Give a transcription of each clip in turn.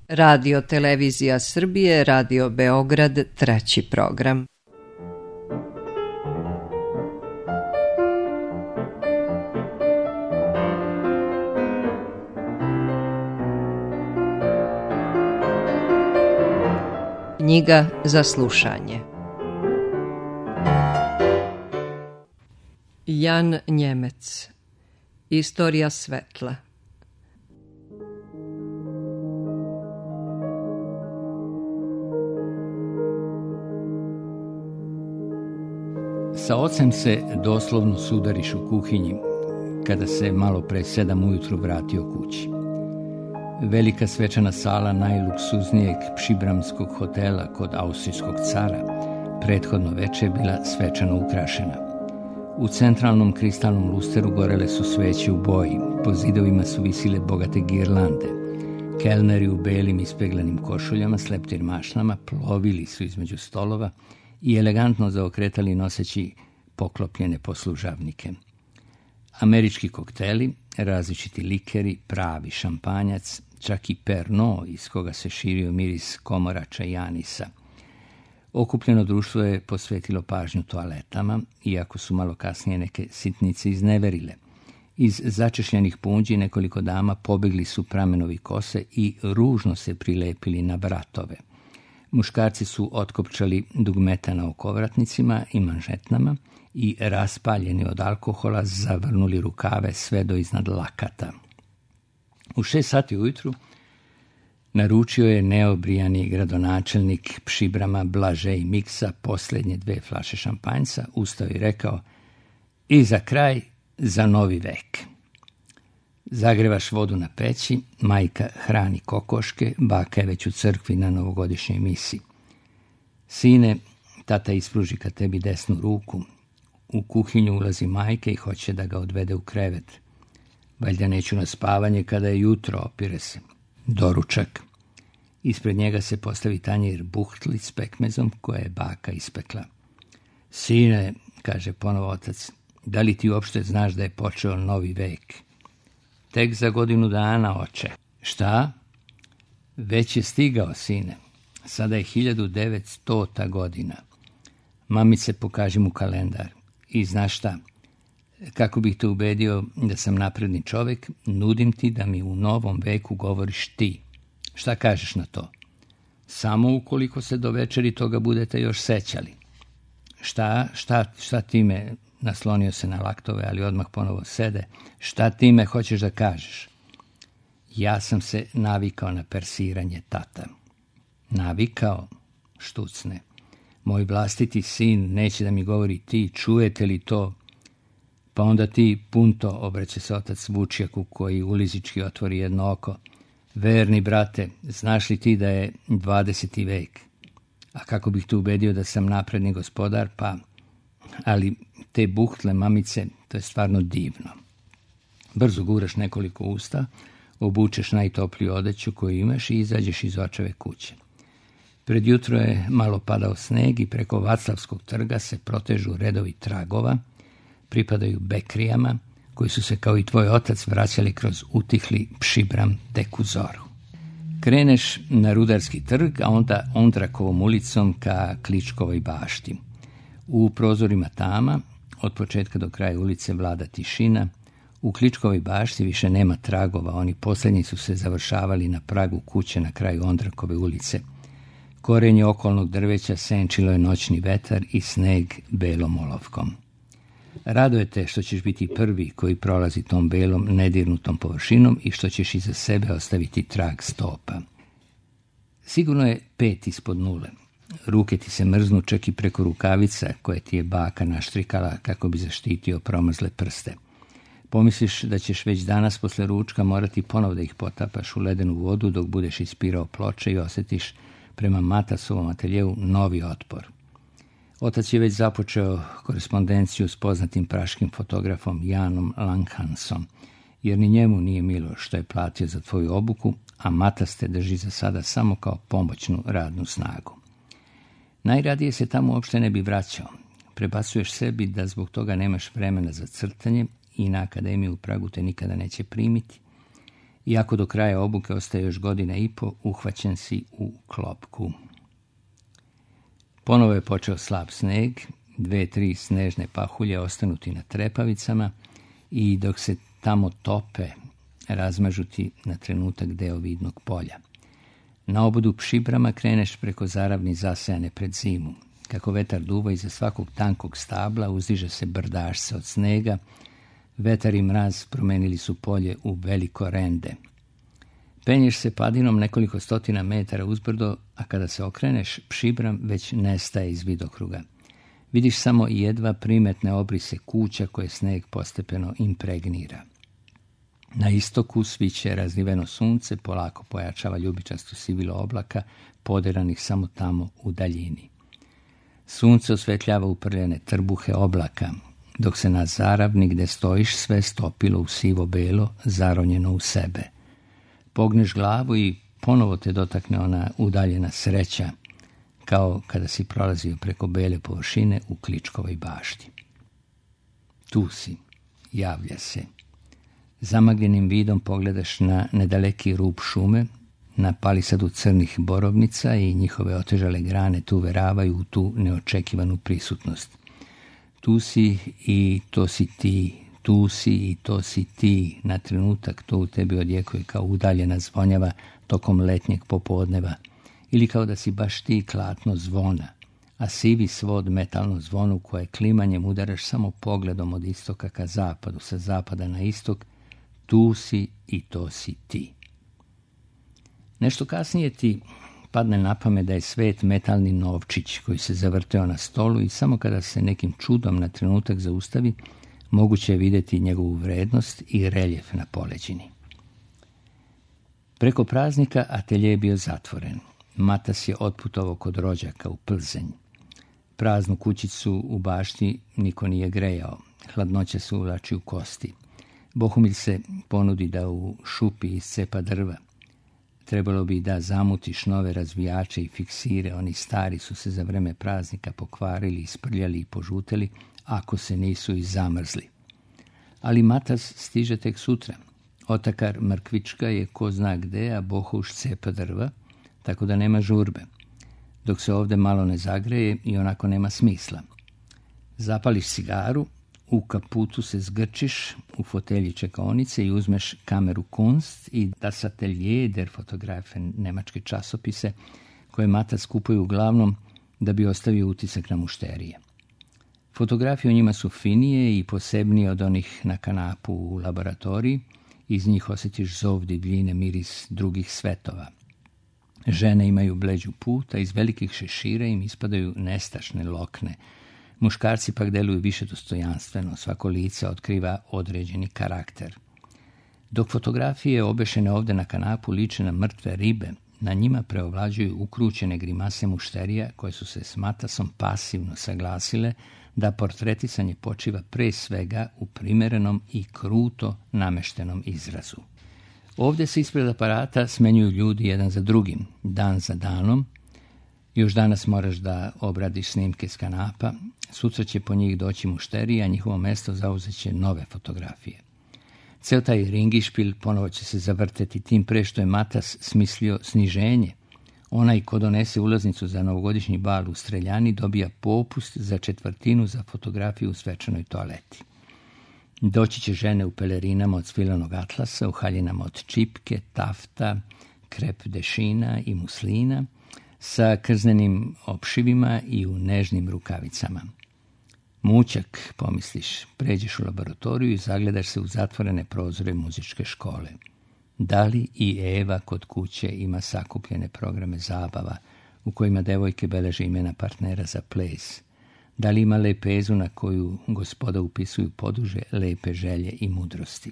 Radio Televizija Srbije, Radio Beograd, 3. program. Knjiga za slušanje. Jan Njemec. Istorija svetla. Sa ocem se doslovno sudariš u kuhinji kada se malo pre 7 ujutru vratio kući. Velika svečana sala najluksuznijeg pšibramskog hotela kod austrijskog cara prethodno veče bila svečano ukrašena. U centralnom kristalnom lusteru gorele su sveće u boji, po zidovima su visile bogate girlande. Kelneri u belim ispeglanim košuljama s leptir mašnama plovili su između stolova i elegantno zaokretali noseći poklopljene poslužavnike. Američki kokteli, različiti likeri, pravi šampanjac, čak i perno iz koga se širio miris komorača i anisa. Okupljeno društvo je posvetilo pažnju toaletama, iako su malo kasnije neke sitnice izneverile. Iz začešljenih punđi nekoliko dama pobegli su pramenovi kose i ružno se prilepili na vratove. Muškarci su otkopčali dugmeta na okovratnicima i manžetnama i raspaljeni od alkohola zavrnuli rukave sve do iznad lakata. U 6 sati ujutru naručio je neobrijani gradonačelnik Pšibrama Blažej Miksa posljednje 2 flaše šampanjca, ustao i rekao: "I za kraj, za novi vek." Zagrevaš vodu na peći, majka hrani kokoške, baka je već u crkvi na novogodišnjoj misi. "Sine, tata ispruži ka tebi desnu ruku." U kuhinju ulazi majka i hoće da ga odvede u krevet. "Valjda neću na spavanje kada je jutro," opire se. "Doručak." Ispred njega se postavi tanjir buhtli s pekmezom koje je baka ispekla. "Sine," kaže ponovo otac, "da li ti uopšte znaš da je počeo novi vek?" "Tek za 1 godinu dana, oče." "Šta?" "Već je stigao, sine. Sada je 1900. godina. Mamice, pokaži mu kalendar. I znaš šta? Kako bih te ubedio da sam napredni čovjek, nudim ti da mi u novom veku govoriš ti. Šta kažeš na to?" "Samo ukoliko se do večeri toga budete još sećali." Šta time?" Naslonio se na laktove, ali odmah ponovo sede. "Šta time hoćeš da kažeš?" "Ja sam se navikao na persiranje, tata." "Navikao?" Štucne. "Moj vlastiti sin neće da mi govori ti, čujete li to?" "Pa onda ti, punto," obraća se otac Vučijaku koji ulizički otvori jedno oko. "Verni brate, znaš li ti da je 20. vek? A kako bih te ubedio da sam napredni gospodar, pa... Ali te buhtle, mamice, to je stvarno divno." Brzo guraš nekoliko usta, obučeš najtopliju odeću koju imaš i izađeš iz očeve kuće. Pred jutro je malo padao sneg i preko Vaclavskog trga se protežu redovi tragova, pripadaju bekrijama, koji su se kao i tvoj otac vraćali kroz utihli Pšibram tek u zoru. Kreneš na Rudarski trg, a onda Ondrakovom ulicom ka Kličkovoj bašti. U prozorima tama, od početka do kraja ulice vlada tišina. U Kličkovoj bašti više nema tragova, oni posljednji su se završavali na pragu kuće na kraju Ondrakove ulice. Korenje okolnog drveća senčilo je noćni vetar i sneg belom olovkom. Raduje te što ćeš biti prvi koji prolazi tom belom nedirnutom površinom i što ćeš iza sebe ostaviti trag stopa. Sigurno je 5 ispod 0. Ruke ti se mrznu čak i preko rukavica koje ti je baka naštrikala kako bi zaštitio promrzle prste. Pomisliš da ćeš već danas posle ručka morati ponovo da ih potapaš u ledenu vodu dok budeš ispirao ploče i osjetiš prema Matasovom ateljevu novi otpor. Otac je već započeo korespondenciju s poznatim praškim fotografom Janom Langhansom, jer ni njemu nije milo što je platio za tvoju obuku, a Matas te drži za sada samo kao pomoćnu radnu snagu. Najradije se tamo uopšte ne bi vraćao. Prebacuješ sebi da zbog toga nemaš vremena za crtanje i na akademiju u Pragu te nikada neće primiti. Iako do kraja obuke ostaje još 1,5 godine, uhvaćen si u klopku. Ponovo je počeo slab sneg, 2-3 snežne pahulje ostanuti na trepavicama i dok se tamo tope, razmažuti na trenutak deo vidnog polja. Na obodu Pšibrama kreneš preko zaravni zasejane pred zimu. Kako vetar duva iza svakog tankog stabla, uzdiže se brdašce od snega. Vetar i mraz promenili su polje u veliko rende. Penješ se padinom nekoliko stotina metara uzbrdo, a kada se okreneš, Pšibram već nestaje iz vidokruga. Vidiš samo jedva primetne obrise kuća koje sneg postepeno impregnira. Na istoku sviće razliveno sunce, polako pojačava ljubičasto sivilo oblaka, poderanih samo tamo u daljini. Sunce osvetljava uprljene trbuhe oblaka, dok se na zaravni gde stojiš sve stopilo u sivo-belo, zaronjeno u sebe. Pogneš glavu i ponovo te dotakne ona udaljena sreća, kao kada si prolazio preko bele površine u Kličkovoj bašti. Tu si, javlja se. Zamagljenim vidom pogledaš na nedaleki rub šume, na palisadu crnih borovnica i njihove otežale grane tu uveravaju u tu neočekivanu prisutnost. Tu si i to si ti, tu si i to si ti, na trenutak to u tebi odjekuje kao udaljena zvonjava tokom letnjeg popodneva, ili kao da si baš ti klatno zvona, a sivi svod metalno zvonu koje klimanjem udaraš samo pogledom od istoka ka zapadu, sa zapada na istok, tu si i to si ti. Nešto kasnije ti padne na pamet da je svet metalni novčić koji se zavrteo na stolu i samo kada se nekim čudom na trenutak zaustavi, moguće je vidjeti njegovu vrednost i reljef na poleđini. Preko praznika atelje je bio zatvoren. Matas je otputovao kod rođaka u Plzenj. Praznu kućicu u bašti niko nije grejao. Hladnoća se uvlači u kosti. Bohumil se ponudi da u šupi iscepa drva. Trebalo bi da zamutiš nove razvijače i fiksire, oni stari su se za vreme praznika pokvarili, isprljali i požuteli, ako se nisu i zamrzli. Ali Matas stiže tek sutra. Otakar Mrkvička je ko zna gde, a Bohuš cepa drva, tako da nema žurbe. Dok se ovde malo ne zagreje i onako nema smisla. Zapališ cigaru, u kaputu se zgrčiš u fotelji čekaonice i uzmeš kameru Kunst i Das Atelier der Fotografen, nemačke časopise, koje Matas kupuje uglavnom da bi ostavio utisak na mušterije. Fotografije u njima su finije i posebnije od onih na kanapu u laboratoriji, iz njih osjetiš zov divljine, miris drugih svetova. Žene imaju bleđu put, a iz velikih šešira im ispadaju nestašne lokne. Muškarci pak deluju više dostojanstveno, svako lice otkriva određeni karakter. Dok fotografije obešene ovde na kanapu liče na mrtve ribe, na njima preovlađuju ukrućene grimase mušterija koje su se s Matasom pasivno saglasile da portretisanje počiva pre svega u primerenom i kruto nameštenom izrazu. Ovdje se ispred aparata smenjuju ljudi jedan za drugim, dan za danom. Još danas moraš da obradiš snimke s kanapa, sutra će po njih doći mušterija, a njihovo mesto zauzet će nove fotografije. Ceo taj ringišpil ponovo će se zavrteti, tim pre što je Matas smislio sniženje. Onaj ko donese ulaznicu za novogodišnji bal u Streljani dobija popust za 1/4 za fotografiju u svečanoj toaleti. Doći će žene u pelerinama od svilanog atlasa, u haljinama od čipke, tafta, krep dešina i muslina, sa krznenim opšivima i u nežnim rukavicama. Mućak, pomisliš, pređeš u laboratoriju i zagledaš se u zatvorene prozore muzičke škole. Da li i Eva kod kuće ima sakupljene programe zabava u kojima devojke beleže imena partnera za ples? Da li ima lepezu na koju gospoda upisuju poduže lepe želje i mudrosti?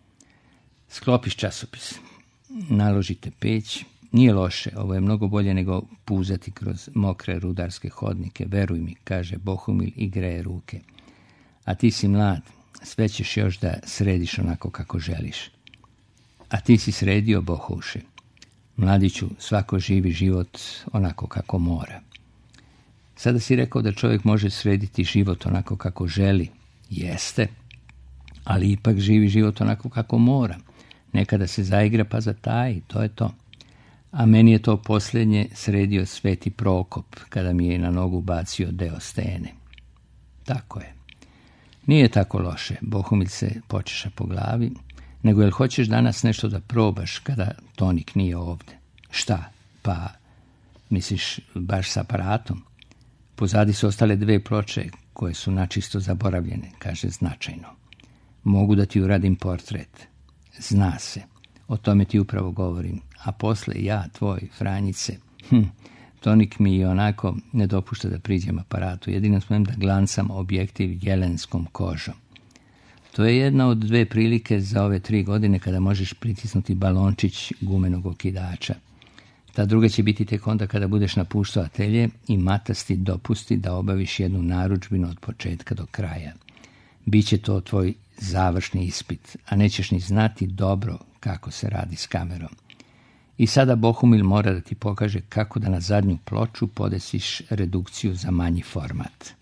Sklopiš časopis, naložite peć. Nije loše, ovo je mnogo bolje nego puzati kroz mokre rudarske hodnike, veruj mi, kaže Bohumil i greje ruke. A ti si mlad, sve ćeš još da središ onako kako želiš. A ti si sredio, Bohuše. Mladiću, svako živi život onako kako mora. Sada si rekao da čovjek može srediti život onako kako želi. Jeste, ali ipak živi život onako kako mora. Nekada se zaigra pa zataji, to je to. A meni je to posljednje sredio Sveti Prokop, kada mi je na nogu bacio deo stene. Tako je. Nije tako loše, Bohumil se počeša po glavi, nego jel hoćeš danas nešto da probaš kada Tonik nije ovdje? Šta? Pa, misliš, baš s aparatom? Pozadi su ostale 2 ploče koje su načisto zaboravljene, kaže značajno. Mogu da ti uradim portret. Zna se. O tome ti upravo govorim. A posle ja, tvoj, Franjice, Tonik mi i onako ne dopušta da priđem aparatu. Jedino smijem da glancam objektiv jelenskom kožom. To je jedna od 2 prilike za ove 3 godine kada možeš pritisnuti balončić gumenog okidača. Ta druga će biti tek onda kada budeš napuštao atelje i matasti dopusti da obaviš jednu narudžbinu od početka do kraja. Biće to tvoj završni ispit, a nećeš ni znati dobro kako se radi s kamerom. I sada Bohumil mora da ti pokaže kako da na zadnju ploču podesiš redukciju za manji format.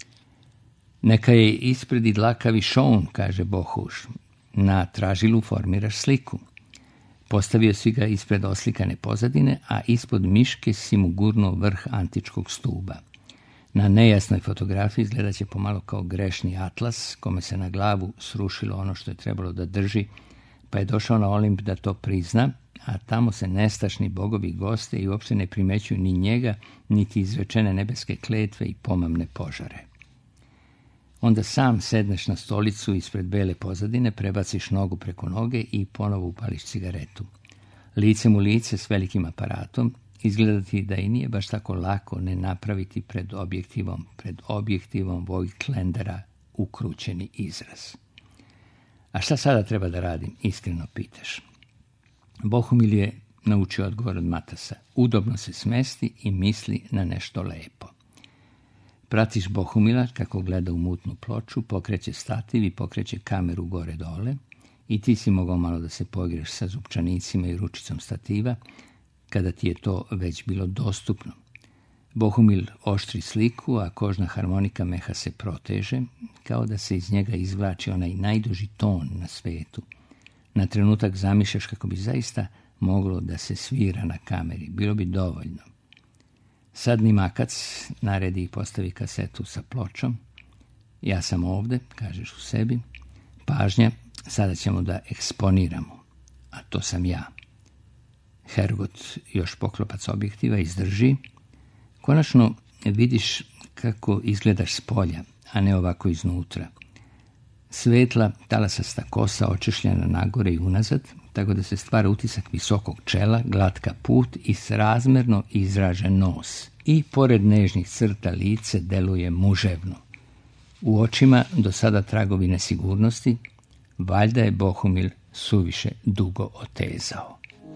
Neka je ispred i dlakavi šoun, kaže Bohuš. Na tražilu formiraš sliku. Postavio si ga ispred oslikane pozadine, a ispod miške si mu gurnuo vrh antičkog stuba. Na nejasnoj fotografiji izgleda će pomalo kao grešni atlas, kome se na glavu srušilo ono što je trebalo da drži, pa je došao na Olimp da to prizna, a tamo se nestašni bogovi goste i uopšte ne primećuju ni njega, niti izrečene nebeske kletve i pomamne požare. Onda sam sedneš na stolicu ispred bele pozadine, prebaciš nogu preko noge i ponovo upališ cigaretu. Licem u lice s velikim aparatom, izgleda ti da i nije baš tako lako ne napraviti pred objektivom Voigtländera ukrućeni izraz. A šta sada treba da radim, iskreno pitaš. Bohumil je naučio odgovor od Matasa. Udobno se smesti i misli na nešto lepo. Pratiš Bohumila kako gleda u mutnu ploču, pokreće stativ i pokreće kameru gore dole i ti si mogao malo da se poigraš sa zupčanicima i ručicom stativa, kada ti je to već bilo dostupno. Bohumil oštri sliku, a kožna harmonika meha se proteže, kao da se iz njega izvlači onaj najduži ton na svetu. Na trenutak zamišljaš kako bi zaista moglo da se svira na kameri. Bilo bi dovoljno. Sadni makac, naredi i postavi kasetu sa pločom. Ja sam ovde, kažeš u sebi. Pažnja, sada ćemo da eksponiramo. A to sam ja. Hergot još poklopac objektiva izdrži. Konačno vidiš kako izgledaš s polja, a ne ovako iznutra. Svetla, talasasta kosa očešljena nagore i unazad, tako da se stvara utisak visokog čela, glatka put i srazmerno izražen nos. I pored nežnih crta lice deluje muževno. U očima do sada tragovi nesigurnosti, valjda je Bohumil suviše dugo otezao.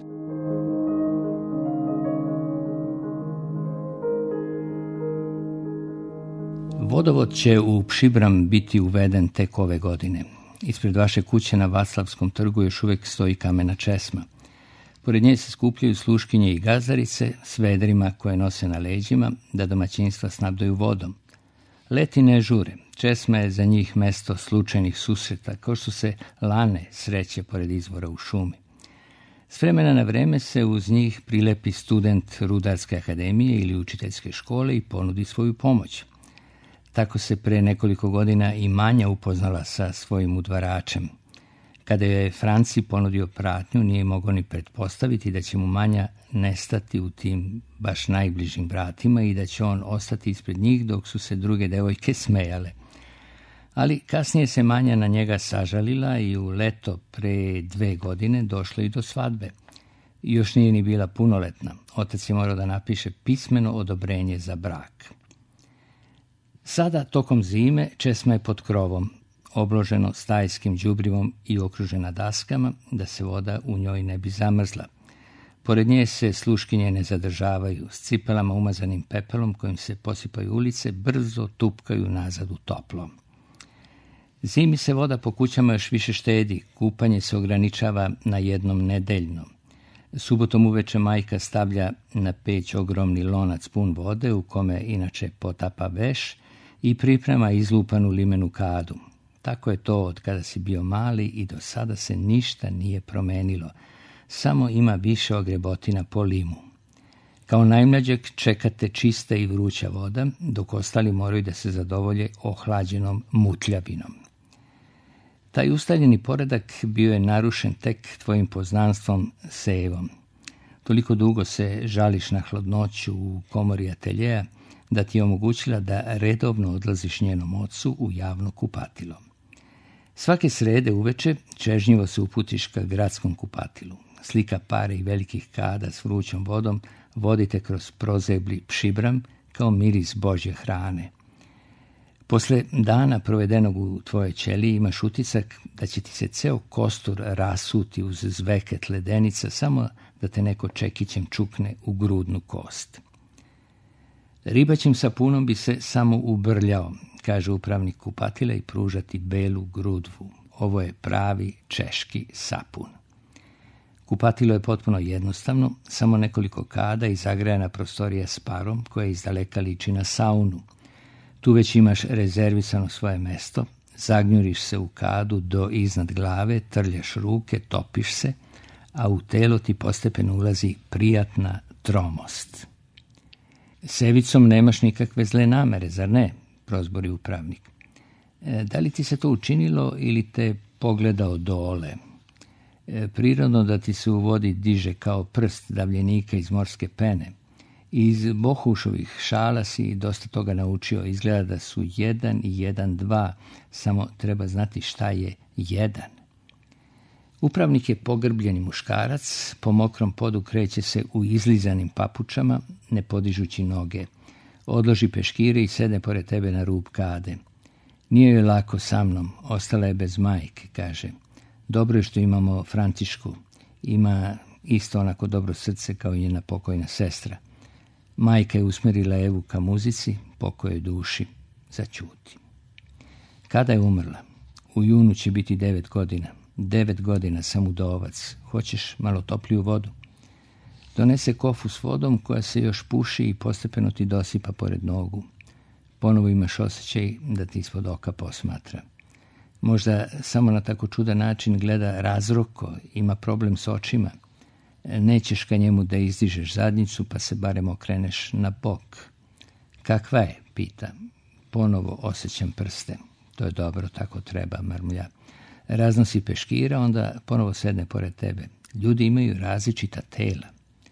Vodovod će u Pšibram biti uveden tek ove godine. Ispred vaše kuće na Vaclavskom trgu još uvijek stoji kamena česma. Pored nje se skupljaju sluškinje i gazdarice s vedrima koje nose na leđima da domaćinstva snabdaju vodom. Leti ne žure. Česma je za njih mesto slučajnih susreta, kao što se lane sreće pored izvora u šumi. S vremena na vreme se uz njih prilepi student Rudarske akademije ili učiteljske škole i ponudi svoju pomoć. Tako se pre nekoliko godina i Manja upoznala sa svojim udvaračem. Kada je Franci ponudio pratnju, nije mogao ni pretpostaviti da će mu Manja nestati u tim baš najbližim vratima i da će on ostati ispred njih dok su se druge devojke smejale. Ali kasnije se Manja na njega sažalila i u leto pre 2 godine došlo i do svadbe. Još nije ni bila punoletna. Otac je morao da napiše pismeno odobrenje za brak. Sada, tokom zime, česma je pod krovom, obloženo stajskim đubrivom i okružena daskama, da se voda u njoj ne bi zamrzla. Pored nje se sluškinje ne zadržavaju, s cipelama umazanim pepelom kojim se posipaju ulice, brzo tupkaju nazad u toplo. Zimi se voda po kućama još više štedi, kupanje se ograničava na jednom nedeljno. Subotom uveče majka stavlja na peć ogromni lonac pun vode u kome inače potapa veš i priprema izlupanu limenu kadu. Tako je to od kada si bio mali i do sada se ništa nije promenilo. Samo ima više ogrebotina po limu. Kao najmlađeg čekate čista i vruća voda, dok ostali moraju da se zadovolje ohlađenom mutljavinom. Taj ustaljeni poredak bio je narušen tek tvojim poznanstvom s Evom. Toliko dugo se žališ na hladnoću u komori ateljeja da ti je omogućila da redovno odlaziš njenom ocu u javno kupatilo. Svake srede uveče čežnjivo se uputiš ka gradskom kupatilu. Slika pare i velikih kada s vrućom vodom vodite kroz prozebli pšibram kao miris Božje hrane. Posle dana provedenog u tvojoj ćeliji imaš utisak da će ti se ceo kostur rasuti uz zveket ledenica samo da te neko čekićem čukne u grudnu kost. Ribaćim sapunom bi se samo ubrljao, kaže upravnik kupatila i pružati belu grudvu. Ovo je pravi češki sapun. Kupatilo je potpuno jednostavno, samo nekoliko kada i zagrejana prostorija s parom koja izdaleka liči na saunu. Tu već imaš rezervisano svoje mesto, zagnjuriš se u kadu do iznad glave, trljaš ruke, topiš se, a u telo ti postepeno ulazi prijatna tromost. S Evicom nemaš nikakve zle namere, zar ne? Prozbori upravnik. Da li ti se to učinilo ili te pogledao dole? Prirodno da ti se u vodi diže kao prst davljenika iz morske pene. Iz Bohušovih šala si dosta toga naučio. Izgleda da su 1 i 1 2, samo treba znati šta je 1. Upravnik je pogrbljeni muškarac, po mokrom podu kreće se u izlizanim papučama, ne podižući noge. Odloži peškire i sedne pored tebe na rub kade. Nije joj lako sa mnom, ostala je bez majke, kaže. Dobro je što imamo Františku, ima isto onako dobro srce kao i njena pokojna sestra. Majka je usmerila Evu ka muzici, pokojoj duši, zaćuti. Kada je umrla? U junu će biti 9 godina. 9 godina sam udovac. Hoćeš malo topliju vodu? Donese kofu s vodom koja se još puši i postepeno ti dosipa pored nogu. Ponovo imaš osjećaj da ti ispod oka posmatra. Možda samo na tako čudan način gleda razroko, ima problem s očima. Nećeš ka njemu da izdižeš zadnjicu, pa se barem okreneš na bok. Kakva je? Pita. Ponovo osjećam prste. To je dobro, tako treba, mrmlja. Raznosi peškira, onda ponovo sedne pored tebe. Ljudi imaju različita tela.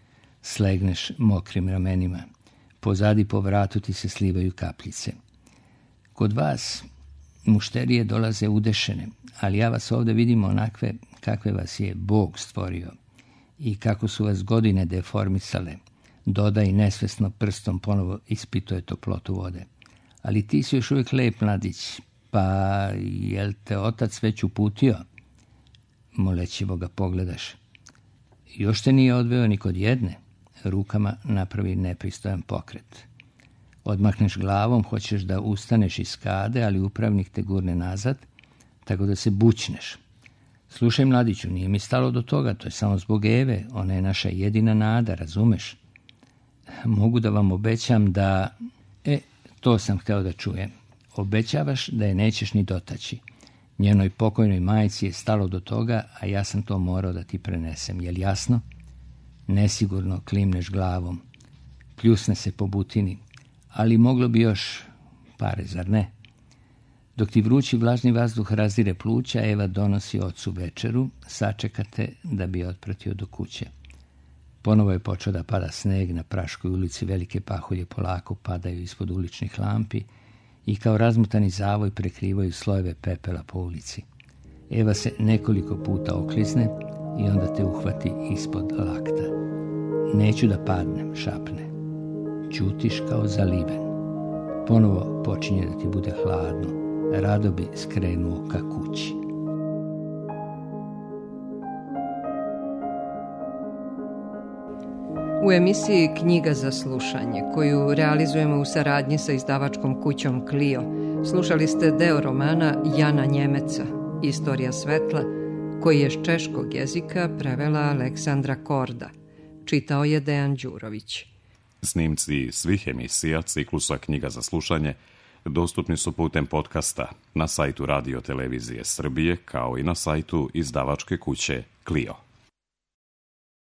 Slegneš mokrim ramenima. Pozadi po vratu ti se slivaju kapljice. Kod vas mušterije dolaze udešene, ali ja vas ovdje vidim onakve kakve vas je Bog stvorio i kako su vas godine deformisale. Dodaj nesvesno prstom, ponovo ispituje toplotu vode. Ali ti si još uvijek lep mladić, pa jel te otac već uputio? Molećivo ga pogledaš. Još te nije odveo ni kod jedne. Rukama napravi nepristojan pokret. Odmahneš glavom, hoćeš da ustaneš iz kade, ali upravnik te gurne nazad, tako da se bućneš. Slušaj, mladiću, nije mi stalo do toga, to je samo zbog Eve, ona je naša jedina nada, razumeš? Mogu da vam obećam da... to sam hteo da čujem. Obećavaš da je nećeš ni dotaći. Njenoj pokojnoj majci je stalo do toga, a ja sam to morao da ti prenesem. Je li jasno? Nesigurno klimneš glavom. Pljusne se po butini. Ali moglo bi još pare, zar ne? Dok ti vrući vlažni vazduh razdire pluća, Eva donosi ocu večeru, sačekate da bi je otpratio do kuće. Ponovo je počeo da pada sneg, na praškoj ulici velike pahulje polako padaju ispod uličnih lampi i kao razmutani zavoj prekrivaju slojeve pepela po ulici. Eva se nekoliko puta oklizne i onda te uhvati ispod lakta. Neću da padnem, šapne. Ćutiš kao zaliven. Ponovo počinje da ti bude hladno. Rado bi skrenuo ka kući. U emisiji Knjiga za slušanje, koju realizujemo u saradnji sa izdavačkom kućom Clio, slušali ste deo romana Jana Njemeca, Istorija svetla, koji je s češkog jezika prevela Aleksandra Korda. Čitao je Dejan Đurović. Snimci svih emisija ciklusa Knjiga za slušanje dostupni su putem podcasta na sajtu Radio Televizije Srbije, kao i na sajtu izdavačke kuće Clio.